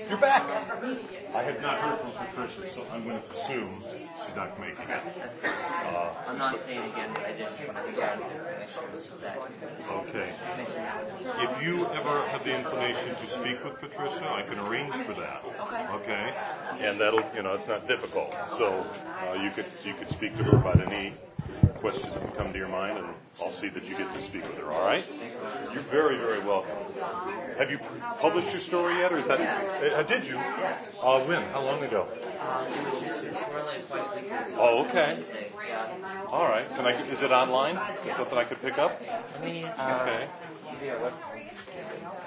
You're back. I have not heard from Patricia, so I'm going to assume she's not making it. That's good. I'm not saying again, but I just want to grab this to make sure that. Okay. If you ever have the inclination to speak with Patricia, I can arrange for that. Okay. And that'll, it's not difficult. So you could speak to her about any questions that come to your mind, and I'll see that you get to speak with her. All right? You're very, very welcome. Have you published your story yet, or is that? Did you? Yeah. When? How long ago? It was just really twice a week. Oh, okay. All right. Is it online? Is it something I could pick up? Let me Okay. give you a website.